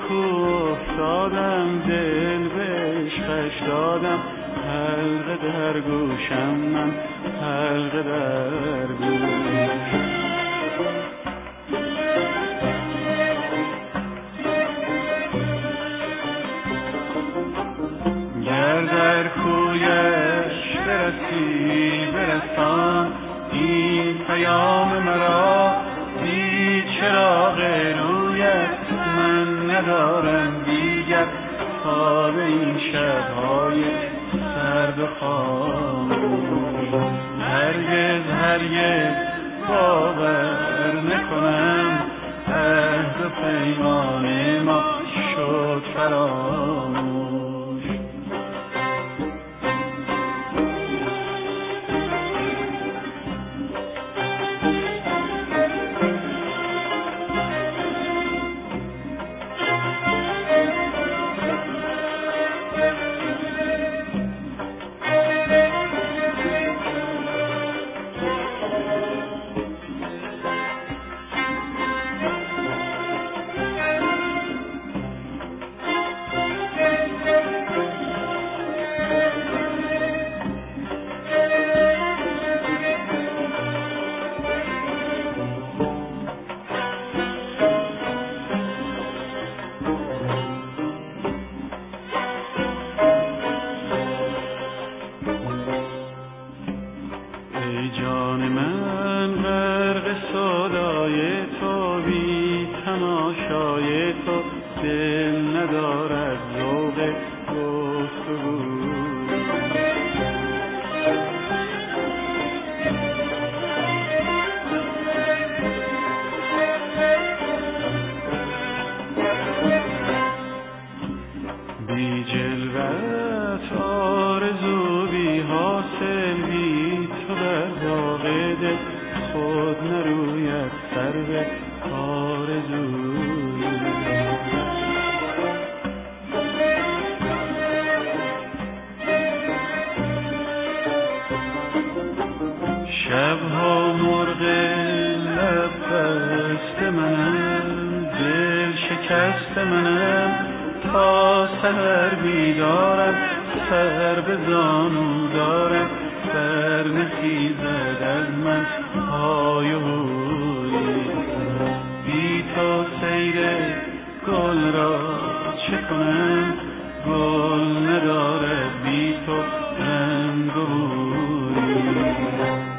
کو افتادم، دل به عشقش دادم، حلقه در گوشم من، حلقه در گوش. گر در کویش برسی برسان این پیام مرا، بی چراغ رویت من ندارم دیگر خواب این شب‌های سرد و خاموش. هرگز هرگز باور نکنم عهد و پیمان ما شد فراموش. ای جان من غرق سودای تو، بی تماشای تو دل ندارد ذوق گفتگو. بی جلوت آرزو بی حاصل، بی تو بر باغ دل خود نروید سرو آرزوی. شبها مرغ لب بست منم، دل شکست منم، تا سحر بیدارم، سر به زانو دارم، بر نخیزد از من های و هوی. بی تو سیر گل را چه کنم، گل ندارد بی تو رنگ و بوی.